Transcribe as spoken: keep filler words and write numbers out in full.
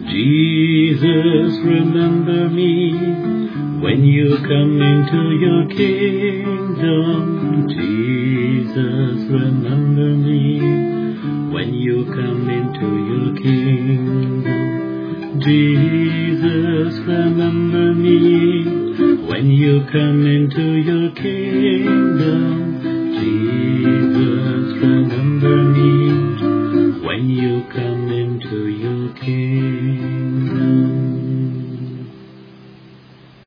Jesus, remember me when you come into your kingdom. Jesus, remember me when you come into your kingdom. Jesus, remember me when you come into your kingdom. Jesus,